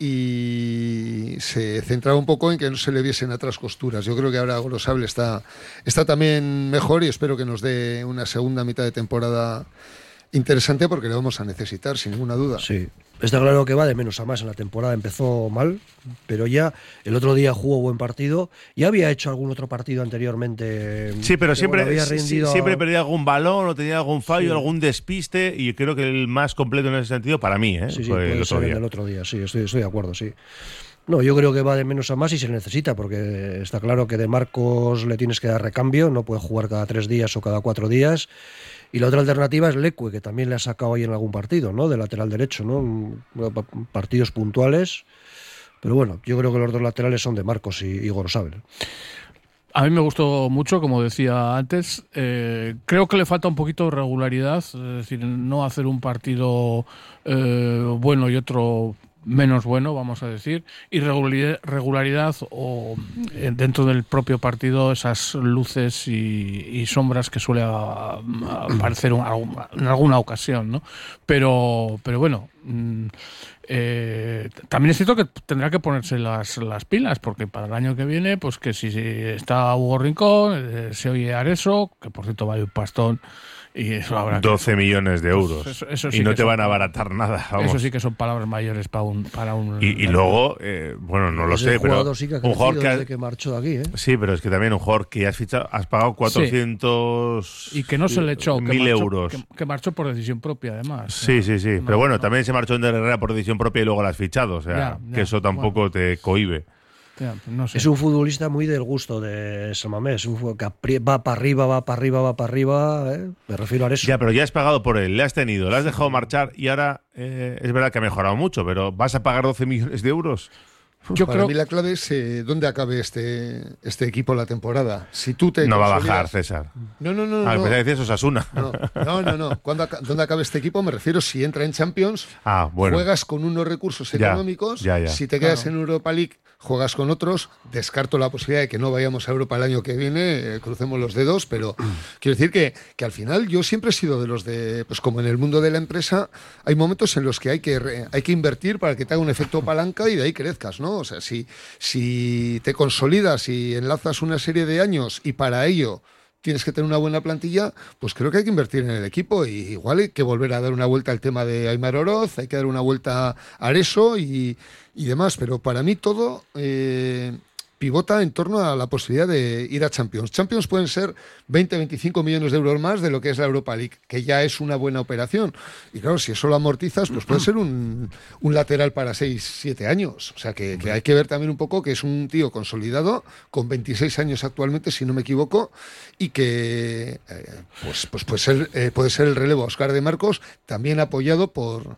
y se centraba un poco en que no se le viesen atrás costuras. Yo creo que ahora Gorosabel está también mejor y espero que nos dé una segunda mitad de temporada interesante, porque le vamos a necesitar, sin ninguna duda. Sí, está claro que va de menos a más. En la temporada empezó mal, pero ya el otro día jugó buen partido. Ya había hecho algún otro partido anteriormente. Sí, pero siempre rendido... perdía algún balón o tenía algún fallo, algún despiste, y creo que el más completo en ese sentido para mí fue el otro día. Sí, estoy de acuerdo, sí. No, yo creo que va de menos a más y se necesita, porque está claro que de Marcos le tienes que dar recambio, no puede jugar cada 3 días o cada 4 días. Y la otra alternativa es Leque, que también le ha sacado ahí en algún partido, ¿no? De lateral derecho, ¿no? Partidos puntuales. Pero bueno, yo creo que los dos laterales son de Marcos y Gorosabel. A mí me gustó mucho, como decía antes. Creo que le falta un poquito de regularidad, es decir, no hacer un partido bueno y otro menos bueno, vamos a decir, y regularidad o dentro del propio partido esas luces y sombras que suele aparecer en alguna ocasión, ¿no? Pero bueno, también es cierto que tendrá que ponerse las pilas, porque para el año que viene, pues que si está Hugo Rincón, se oye Areso, que por cierto va a ir un pastón. Y eso habrá 12 millones de euros. Eso sí, y no te van a abaratar nada. Vamos. Eso sí que son palabras mayores para un y luego, bueno, no lo sé, pero sí que un jugador que marchó de aquí, ¿eh? Sí, pero es que también un jugador que has fichado, has pagado 400 y que no se le echó 1.000 euros. Que marchó por decisión propia, además. Sí. Pero bueno, también se marchó en Herrera por decisión propia y luego la has fichado. O sea, que eso tampoco te cohíbe. No sé. Es un futbolista muy del gusto de Samamés, un futbolista que va para arriba, ¿eh? Me refiero a eso. Ya, pero ya has pagado por él, le has tenido, le has dejado marchar y ahora es verdad que ha mejorado mucho, pero ¿vas a pagar 12 millones de euros? Para mí la clave es dónde acabe este equipo la temporada. Si tú te no va a bajar, César. No. A pesar de decir eso, Osasuna. No. ¿Dónde acabe este equipo? Me refiero si entra en Champions, bueno. Juegas con unos recursos económicos. Ya. Si te quedas en Europa League, juegas con otros. Descarto la posibilidad de que no vayamos a Europa el año que viene, crucemos los dedos, pero quiero decir que al final yo siempre he sido de los de, pues como en el mundo de la empresa, hay momentos en los que hay que invertir para que te haga un efecto palanca y de ahí crezcas, ¿no? O sea, si te consolidas y enlazas una serie de años y para ello tienes que tener una buena plantilla, pues creo que hay que invertir en el equipo, y igual hay que volver a dar una vuelta al tema de Aimar Oroz, hay que dar una vuelta a Areso y demás, pero para mí todo pivota en torno a la posibilidad de ir a Champions. Champions pueden ser 20-25 millones de euros más de lo que es la Europa League, que ya es una buena operación. Y claro, si eso lo amortizas, pues puede ser un lateral para 6-7 años. O sea, que hay que ver también un poco que es un tío consolidado, con 26 años actualmente, si no me equivoco, y que pues puede ser el relevo a Óscar de Marcos, también apoyado por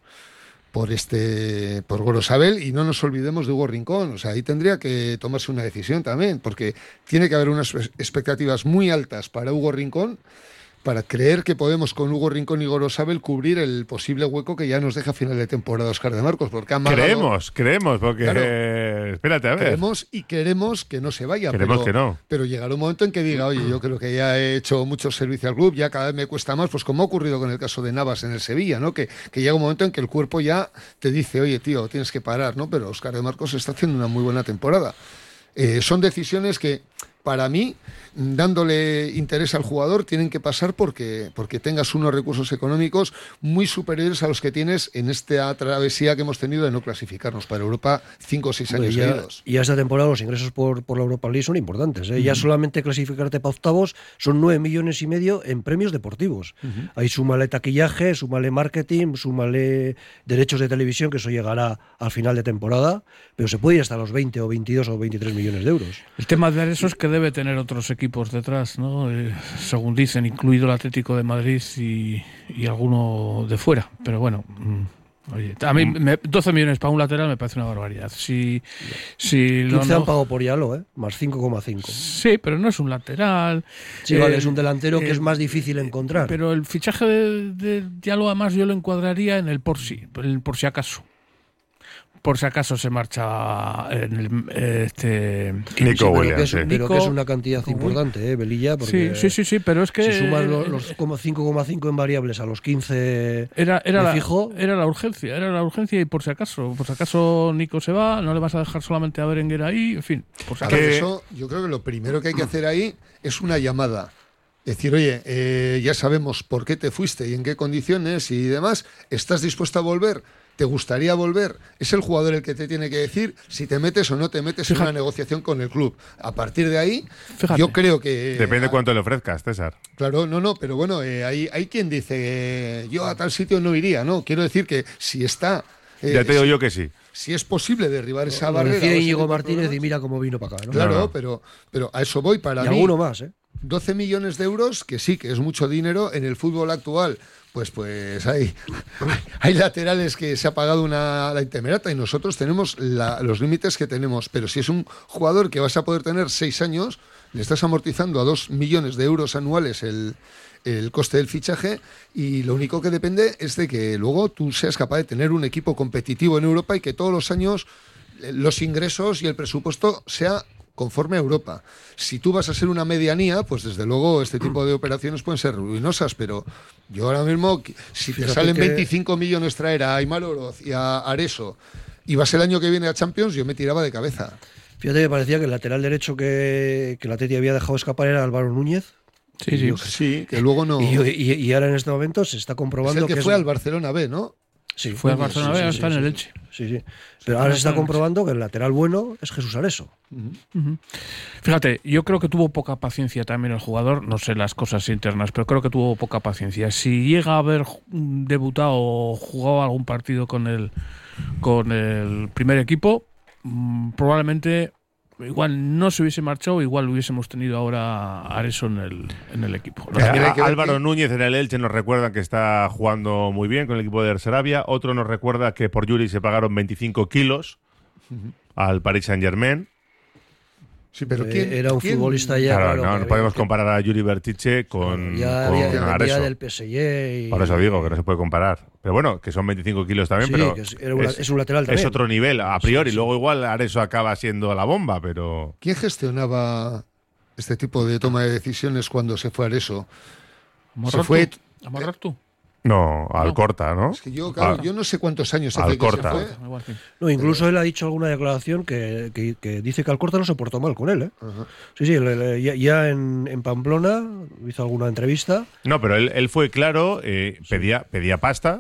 Gorosabel, y no nos olvidemos de Hugo Rincón. O sea, ahí tendría que tomarse una decisión también, porque tiene que haber unas expectativas muy altas para Hugo Rincón, para creer que podemos con Hugo Rincón y Gorosabel cubrir el posible hueco que ya nos deja a final de temporada Óscar de Marcos, porque creemos, porque claro, espérate a ver. Queremos que no se vaya, pero llegará un momento en que diga, oye, yo creo que ya he hecho mucho servicio al club, ya cada vez me cuesta más, pues como ha ocurrido con el caso de Navas en el Sevilla, ¿no? Que llega un momento en que el cuerpo ya te dice, oye, tío, tienes que parar, ¿no? Pero Óscar de Marcos está haciendo una muy buena temporada. Son decisiones que, para mí, dándole interés al jugador, tienen que pasar porque tengas unos recursos económicos muy superiores a los que tienes en esta travesía que hemos tenido de no clasificarnos para Europa 5 o 6 años seguidos. Y a esta temporada los ingresos por la Europa League son importantes, ¿eh? Ya solamente clasificarte para octavos son 9,5 millones en premios deportivos. Ahí súmale taquillaje, súmale marketing, súmale derechos de televisión, que eso llegará al final de temporada, pero se puede ir hasta los 20 o 22 o 23 millones de euros. El tema de eso es que debe tener otros equipos detrás, ¿no? Según dicen, incluido el Atlético de Madrid y alguno de fuera. Pero bueno, oye, a mí 12 millones para un lateral me parece una barbaridad. Si 15 han pagado por Yalo, más 5,5. Sí, pero no es un lateral. Sí, vale, es un delantero que es más difícil encontrar. Pero el fichaje de Yalo, además, yo lo encuadraría en el por si acaso. Por si acaso se marcha Nico Williams. Pero que es una cantidad importante, Velilla. Porque sí, pero es que... Si sumas los 5,5 en variables a los 15 era fijo... Era la urgencia y por si acaso Nico se va, no le vas a dejar solamente a Berenguer ahí, en fin. Por si acaso. Eso, yo creo que lo primero que hay que hacer ahí es una llamada. Decir, oye, ya sabemos por qué te fuiste y en qué condiciones y demás, ¿estás dispuesto a volver? ¿Te gustaría volver? Es el jugador el que te tiene que decir si te metes o no te metes en una negociación con el club. A partir de ahí, yo creo que... Depende cuánto le ofrezcas, César. Claro, pero bueno, hay quien dice, yo a tal sitio no iría, ¿no? Quiero decir que si está... ya te digo yo que sí. Si es posible derribar esa barrera... Decía Íñigo Martínez y mira cómo vino para acá, ¿no? Claro, pero a eso voy para mí. Y alguno más, ¿eh? 12 millones de euros, que sí, que es mucho dinero en el fútbol actual. Pues hay laterales que se ha pagado la intemerata y nosotros tenemos los límites que tenemos. Pero si es un jugador que vas a poder tener 6 años, le estás amortizando a 2 millones de euros anuales el coste del fichaje y lo único que depende es de que luego tú seas capaz de tener un equipo competitivo en Europa y que todos los años los ingresos y el presupuesto sea conforme a Europa. Si tú vas a ser una medianía, pues desde luego este tipo de operaciones pueden ser ruinosas, pero yo ahora mismo, si te salen 25 millones traer a Aimar Oroz y a Areso y vas el año que viene a Champions, yo me tiraba de cabeza. Fíjate que parecía que el lateral derecho que la Atleti había dejado escapar era Álvaro Núñez. Sí, que luego no... Y ahora en este momento se está comprobando es el que fue al Barcelona B, ¿no? Sí, fue al Barcelona B, está en el Elche. Sí. Pero ahora se está comprobando que el lateral bueno es Jesús Areso. Fíjate, yo creo que tuvo poca paciencia también el jugador, no sé las cosas internas, pero creo que tuvo poca paciencia. Si llega a haber debutado o jugado algún partido con el primer equipo, probablemente igual no se hubiese marchado, igual hubiésemos tenido ahora a Areso en el equipo. Álvaro Núñez en el Elche nos recuerda que está jugando muy bien con el equipo de Sarabia. Otro nos recuerda que por Yuri se pagaron 25 kilos al Paris Saint-Germain. Sí, pero era un futbolista ya. Claro, no podemos comparar a Yuri Bertiche con Areso. Del PSG Por eso digo que no se puede comparar. Pero bueno, que son 25 kilos también, pero es un lateral también. Es otro nivel, a priori. Sí. Luego igual Areso acaba siendo la bomba, pero... ¿Quién gestionaba este tipo de toma de decisiones cuando se fue Areso? ¿Amarrar tú? No, Alcorta, ¿no? Es que yo no sé cuántos años hace Alcorta. que se fue. No, incluso él ha dicho alguna declaración que dice que Alcorta no se portó mal con él, ¿eh? Sí, ya en Pamplona hizo alguna entrevista. No, pero él fue claro, pedía pasta,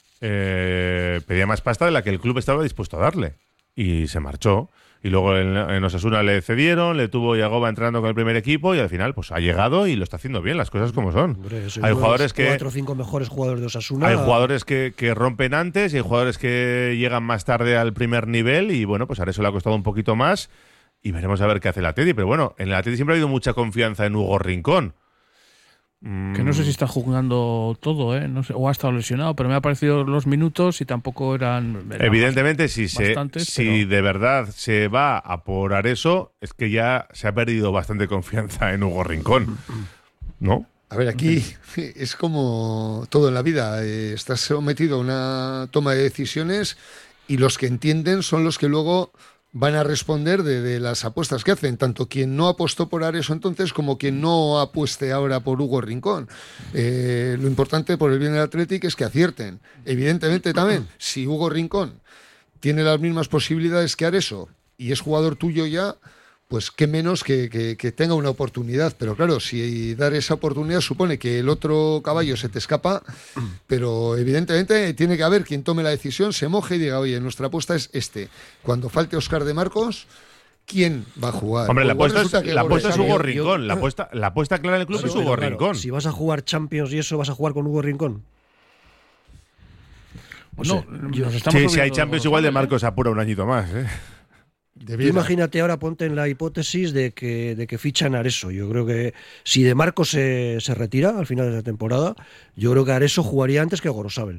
pedía más pasta de la que el club estaba dispuesto a darle. Y se marchó. Y luego en Osasuna le cedieron, le tuvo Yagoba entrando con el primer equipo y al final pues ha llegado y lo está haciendo bien, las cosas como son. Hombre, hay jugadores que 4 o 5 mejores jugadores de Osasuna. Hay jugadores que rompen antes y hay jugadores que llegan más tarde al primer nivel y bueno, pues a eso le ha costado un poquito más y veremos a ver qué hace el Atleti. Pero bueno, en el Atleti siempre ha habido mucha confianza en Hugo Rincón. Que no sé si está jugando todo, no sé, o ha estado lesionado, pero me ha parecido los minutos y tampoco eran evidentemente, si pero... de verdad se va a por Areso, es que ya se ha perdido bastante confianza en Hugo Rincón, ¿no? A ver, aquí es como todo en la vida. Estás sometido a una toma de decisiones y los que entienden son los que luego van a responder de las apuestas que hacen, tanto quien no apostó por Areso entonces como quien no apueste ahora por Hugo Rincón. Lo importante por el bien del Athletic es que acierten. Evidentemente también, si Hugo Rincón tiene las mismas posibilidades que Areso y es jugador tuyo ya, pues qué menos que tenga una oportunidad. Pero claro, si dar esa oportunidad supone que el otro caballo se te escapa, pero evidentemente tiene que haber quien tome la decisión, se moje y diga, oye, nuestra apuesta es este. Cuando falte Óscar de Marcos, ¿quién va a jugar? Hombre, la apuesta es Hugo Rincón. La apuesta clara del club es Hugo Rincón. Si vas a jugar Champions y eso, ¿vas a jugar con Hugo Rincón? Si hay Champions igual de Marcos apura un añito más, Imagínate ahora, ponte en la hipótesis de que fichan a Areso. Yo creo que si De Marcos se retira al final de la temporada, yo creo que Areso jugaría antes que Gorosabel.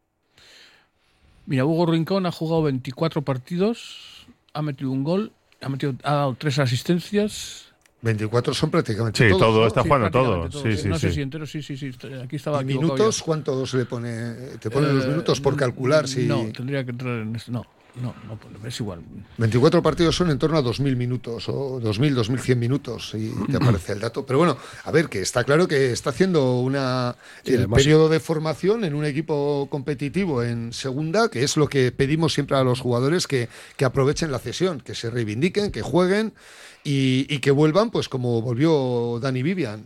Mira, Hugo Rincón ha jugado 24 partidos, ha metido un gol, ha dado 3 asistencias. 24 son prácticamente todos. Sí, todos, ¿no? Está jugando todo. Sí, no sé si entero, sí. Aquí estaba ¿Y minutos? ¿Cuántos le pone? ¿Te ponen los minutos por calcular? Si... No, tendría que entrar en esto. No, es igual. 24 partidos son en torno a 2.000 minutos o 2.000, 2.100 minutos y te aparece el dato. Pero bueno, a ver, que está claro que está haciendo el periodo de formación en un equipo competitivo en segunda, que es lo que pedimos siempre a los jugadores, que aprovechen la cesión, que se reivindiquen, que jueguen y que vuelvan pues como volvió Dani Vivian.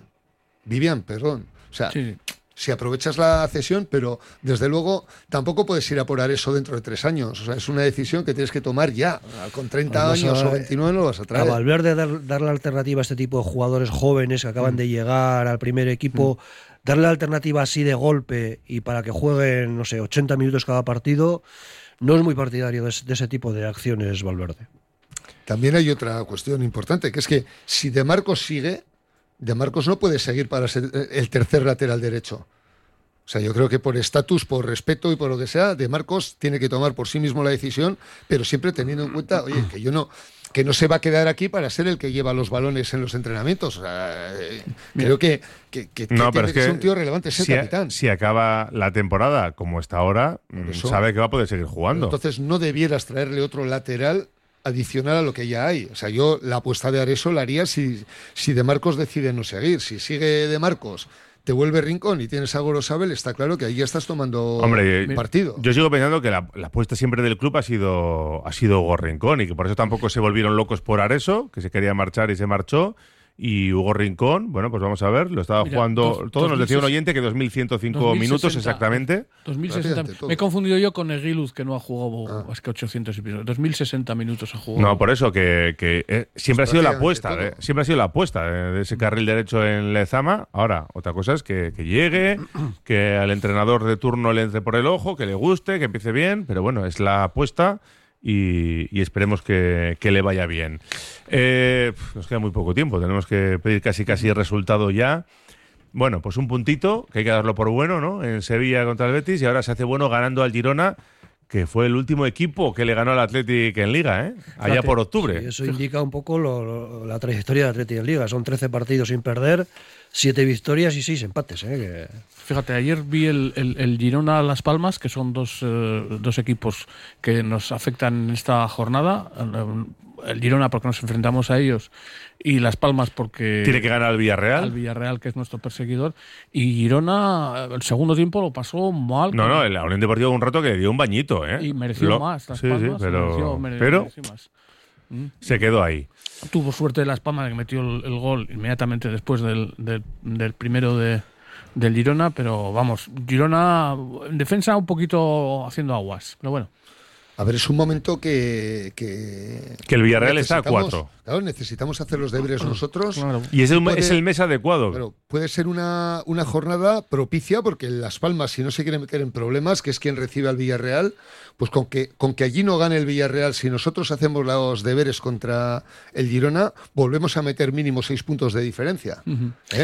O sea... Sí. Si aprovechas la cesión, pero desde luego tampoco puedes ir a por Areso dentro de 3 años. O sea, es una decisión que tienes que tomar ya. Con 30 años o 29 no lo vas a traer. A Valverde dar la alternativa a este tipo de jugadores jóvenes que acaban de llegar al primer equipo, darle la alternativa así de golpe y para que jueguen, no sé, 80 minutos cada partido, no es muy partidario de ese tipo de acciones Valverde. También hay otra cuestión importante, que es que si De Marcos sigue, De Marcos no puede seguir para ser el tercer lateral derecho. O sea, yo creo que por estatus, por respeto y por lo que sea, De Marcos tiene que tomar por sí mismo la decisión, pero siempre teniendo en cuenta, oye, que no se va a quedar aquí para ser el que lleva los balones en los entrenamientos. O sea, creo que tiene que ser un tío relevante, ser capitán. Si acaba la temporada como está ahora, sabe que va a poder seguir jugando. Entonces no debieras traerle otro lateral adicional a lo que ya hay. O sea, yo la apuesta de Areso la haría si De Marcos decide no seguir. Si sigue De Marcos, te vuelve Rincón y tienes a Gorosabel, está claro que ahí ya estás tomando partido. Yo sigo pensando que la apuesta siempre del club ha sido Hugo Rincón y que por eso tampoco se volvieron locos por Areso, que se quería marchar y se marchó. Y Hugo Rincón, bueno, pues vamos a ver, lo estaba jugando. Todo nos decía un oyente que 2.105 minutos exactamente. 2060. Me he confundido yo con Eguiluz, que no ha jugado, es que 800 y pico. 2.060 minutos ha jugado. No, por eso que siempre ha sido la apuesta. Siempre ha sido la apuesta de ese carril derecho en Lezama. Ahora, otra cosa es que llegue, que al entrenador de turno le entre por el ojo, que le guste, que empiece bien, pero bueno, es la apuesta. Y esperemos que le vaya bien. Nos queda muy poco tiempo, tenemos que pedir casi resultado ya. Bueno, pues un puntito, que hay que darlo por bueno, ¿no? En Sevilla contra el Betis, y ahora se hace bueno ganando al Girona, que fue el último equipo que le ganó al Athletic en Liga, allá por octubre. Sí, eso indica un poco la trayectoria del Athletic en Liga. Son 13 partidos sin perder, 7 victorias y 6 empates. Fíjate, ayer vi el Girona Las Palmas, que son dos equipos que nos afectan en esta jornada. El Girona porque nos enfrentamos a ellos y Las Palmas porque... Tiene que ganar al Villarreal. Al Villarreal, que es nuestro perseguidor. Y Girona, el segundo tiempo lo pasó mal. No, el Unión Deportiva un rato que le dio un bañito, Y mereció más. Las Palmas, pero más. Se quedó ahí. Tuvo suerte Las Palmas, que metió el gol inmediatamente después del primero del Girona, pero vamos, Girona en defensa un poquito haciendo aguas, pero bueno. A ver, es un momento que el Villarreal está a 4. Claro, necesitamos hacer los deberes nosotros. Claro. Y es el mes adecuado. Claro, puede ser una jornada propicia porque Las Palmas, si no se quiere meter en problemas, que es quien recibe al Villarreal, pues con que allí no gane el Villarreal, si nosotros hacemos los deberes contra el Girona, volvemos a meter mínimo 6 puntos de diferencia.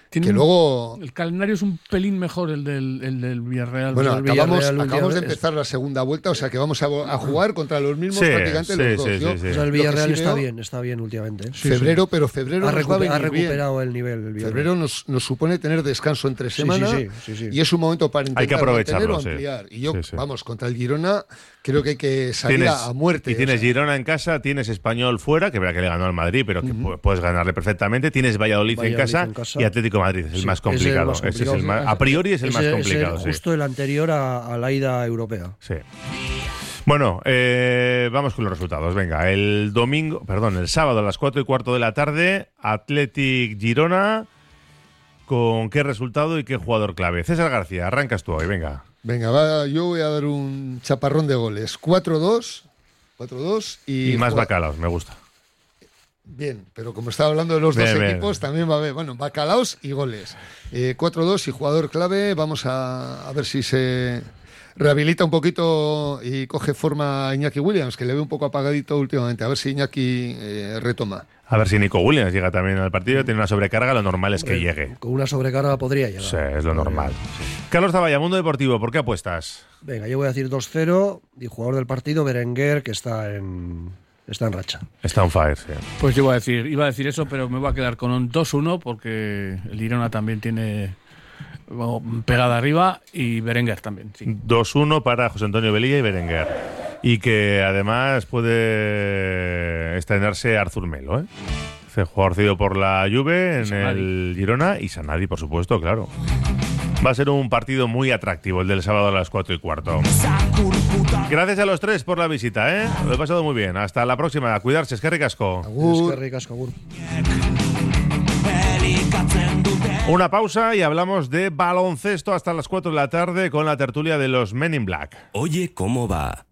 que luego... El calendario es un pelín mejor el del Villarreal. Bueno, Villarreal acabamos de empezar la segunda vuelta, o sea que vamos a jugar contra los mismos practicantes los dos. O sea, el Villarreal está bien últimamente. Febrero nos va a venir ha recuperado bien. El nivel. El febrero nos supone tener descanso entre semanas y es un momento para intentar hay que aprovecharlo, ampliar. Y yo, vamos, contra el Girona creo que hay que salir a muerte. Y tienes Girona en casa, tienes Español fuera, que verá que le ganó al Madrid, pero que puedes ganarle perfectamente. Tienes Valladolid en casa y Atlético de Madrid, es el más complicado. A priori es el más complicado. Es justo el anterior a la ida europea. Sí. Bueno, vamos con los resultados. Venga, el sábado a las 4:15 de la tarde, Athletic Girona. ¿Con qué resultado y qué jugador clave? César García, arrancas tú hoy, venga. Venga, yo voy a dar un chaparrón de goles. 4-2 y más bacalaos, me gusta. Bien, pero como estaba hablando de los dos equipos, también va a haber, bacalaos y goles. 4-2 y jugador clave. Vamos a ver si se rehabilita un poquito y coge forma Iñaki Williams, que le ve un poco apagadito últimamente. A ver si Iñaki retoma. A ver si Nico Williams llega también al partido. Tiene una sobrecarga, lo normal es que llegue. Con una sobrecarga podría llegar. Sí, es lo normal. Carlos Zavalla, Mundo Deportivo, ¿por qué apuestas? Venga, yo voy a decir 2-0 y jugador del partido, Berenguer, que está en racha. Está on fire, sí. Pues yo iba a decir eso, pero me voy a quedar con un 2-1 porque el Girona también tiene pegada arriba y Berenguer también. Sí. 2-1 para José Antonio Velilla y Berenguer. Y que además puede estrenarse Artur Melo, jugador cedido por la Juve en el Girona y Sanadi, por supuesto, claro. Va a ser un partido muy atractivo el del sábado a las 4:15. Gracias a los tres por la visita, Lo he pasado muy bien. Hasta la próxima. A cuidarse. Eskerrik asko. Eskerrik asko, agur. Una pausa y hablamos de baloncesto hasta las 4 de la tarde con la tertulia de los Men in Black. Oye, ¿cómo va?